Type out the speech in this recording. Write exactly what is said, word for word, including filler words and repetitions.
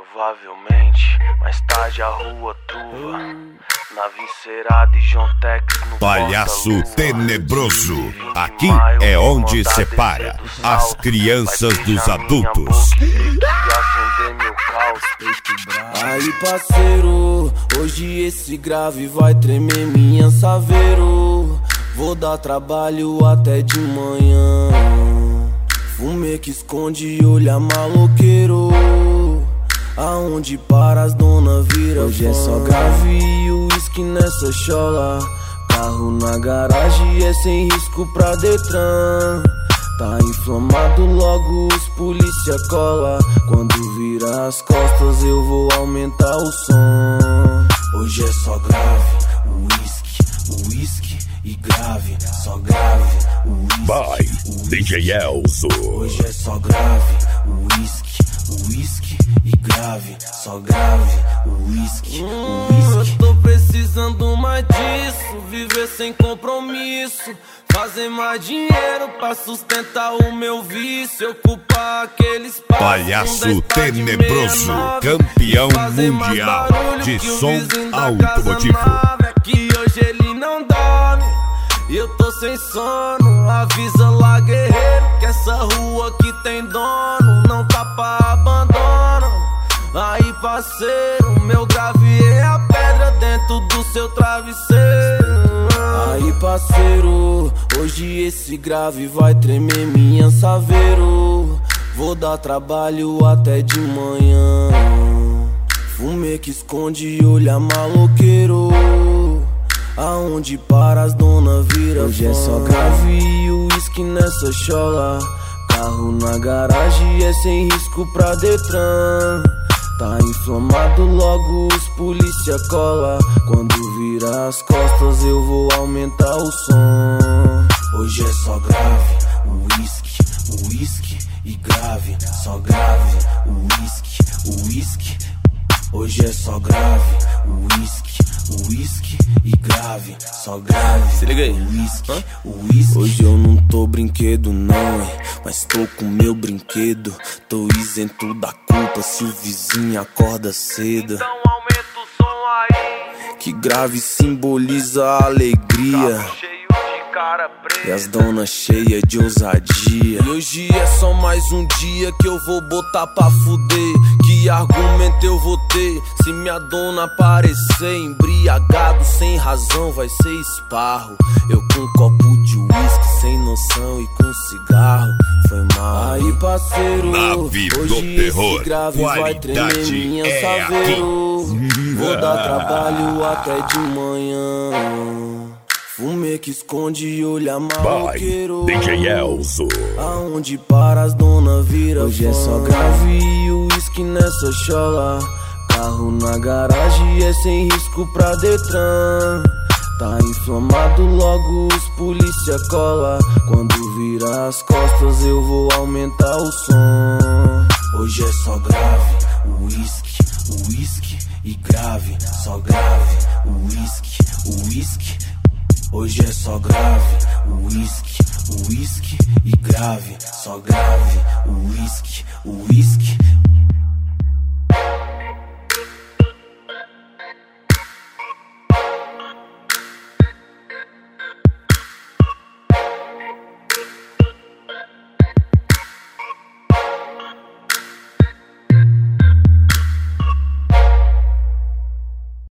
Provavelmente, mais tarde a rua turva, na Vincerada e John Tex no Palhaço tenebroso, aqui é onde separa as crianças dos adultos. Aí parceiro, hoje esse grave vai tremer minha saveiro. Vou dar trabalho até de manhã. Fumê que esconde olha maloqueiro. Aonde para as dona vira hoje fã. É só grave e uísque nessa chola. Carro na garagem é sem risco pra Detran. Tá inflamado, logo os polícia cola. Quando vira as costas eu vou aumentar o som. Hoje é só grave, uísque, uísque e grave. Só grave, uísque, D J Elzo. Hoje é só grave, uísque, uísque e grave. Só grave, uísque, uísque. Eu tô precisando mais disso. Viver sem compromisso. Fazer mais dinheiro pra sustentar o meu vício. Ocupar aquele espaço. Palhaço tenebroso, campeão mundial de som automotivo. É que hoje ele não dorme e eu tô sem sono. Avisa lá, guerreiro, que essa rua aqui tem dono. Não tá pra abandono. Aí parceiro, meu grave é a pedra dentro do seu travesseiro. Aí parceiro, hoje esse grave vai tremer minha saveiro. Vou dar trabalho até de manhã. Fumê que esconde olha maloqueiro. Aonde para as dona vira hoje fã. É só grave e uísque nessa chola. Carro na garagem é sem risco pra Detran. Tá inflamado, logo os polícia cola. Quando vira as costas eu vou aumentar o som. Hoje é só grave, uísque, uísque e grave. Só grave, uísque, uísque. Hoje é só grave, uísque, uísque e grave. Só grave, se liga aí, uísque, uísque. Hoje eu não tô brinquedo não, hein, mas tô com meu brinquedo. Tô isento da culpa se o vizinho acorda cedo. Então aumenta o som aí, que grave simboliza a alegria. carro cheio de cara preta. E as donas cheias de ousadia. E hoje é só mais um dia que eu vou botar pra fuder. Que argumento eu vou ter se minha dona aparecer embriagado sem razão? Vai ser esparro. Eu com um copo de uísque sem noção e com cigarro. Foi mal. Aí parceiro, Nave do hoje terror, esse grave vai tremer minha é saveiro. aqui. Vou dar trabalho até de manhã. Fumê que esconde olha maloqueiro. D J Elzo. Aonde para as dona vira hoje fã. É só grave e uísque nessa chola. Carro na garagem é sem risco pra Detran. Tá inflamado, logo os polícia cola. Quando vira as costas eu vou aumentar o som. Hoje é só grave, uísque, uísque e grave. Só grave, uísque, uísque. Hoje é só grave, uísque, uísque e grave. Só grave.